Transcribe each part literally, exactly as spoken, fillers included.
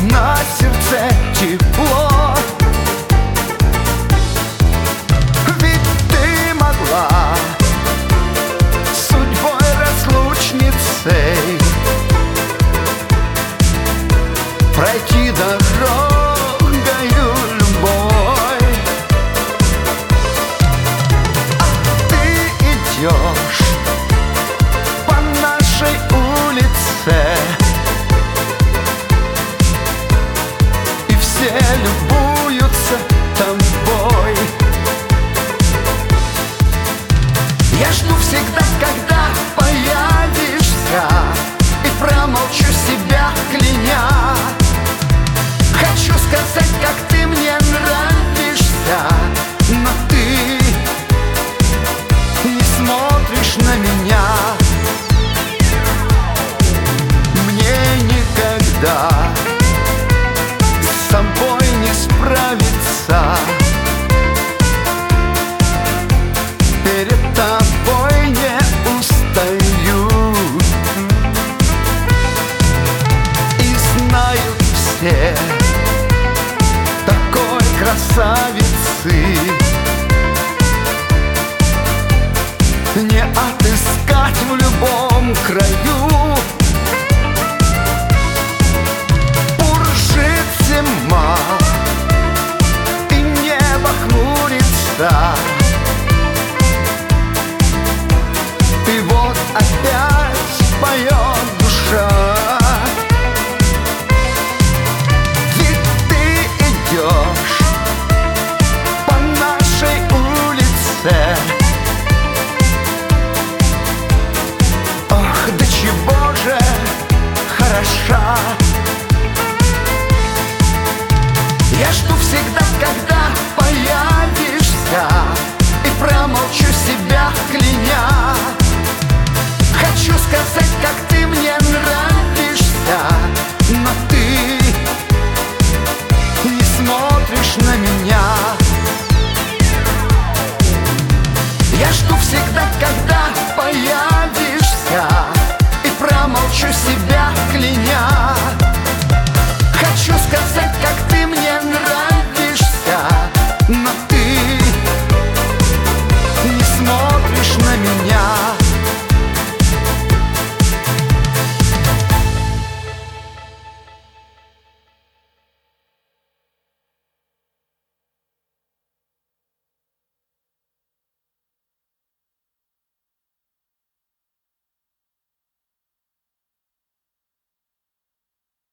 на сердце тепло. Ведь ты могла судьбой разлучницей пройти дорогою любой. А ты идешь по нашей улице, и все любуются тобой. Я жду всегда, когда появишься, и промолчу себя, кляня. Хочу сказать, как ты мне нравишься, но ты не смотришь на меня. Мне никогда с собой не справиться, перед тобой не устаю. И знают все, такой красавицы не отыскать в любом краю. Буржит зима, и небо хмурится, и вот опять поет душа. Ведь ты идешь по нашей улице. Ох, до чего же хороша. Я жду всегда, когда появишься, и промолчу себя, кляня. Хочу сказать, как ты мне нравишься, но ты не смотришь на меня. Я жду всегда, когда появишься, и промолчу себя, кляня. Хочу сказать, как ты мне нравишься, но ты не смотришь на меня.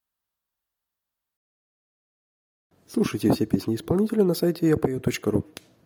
Слушайте все песни исполнителя на сайте я пою точка ру.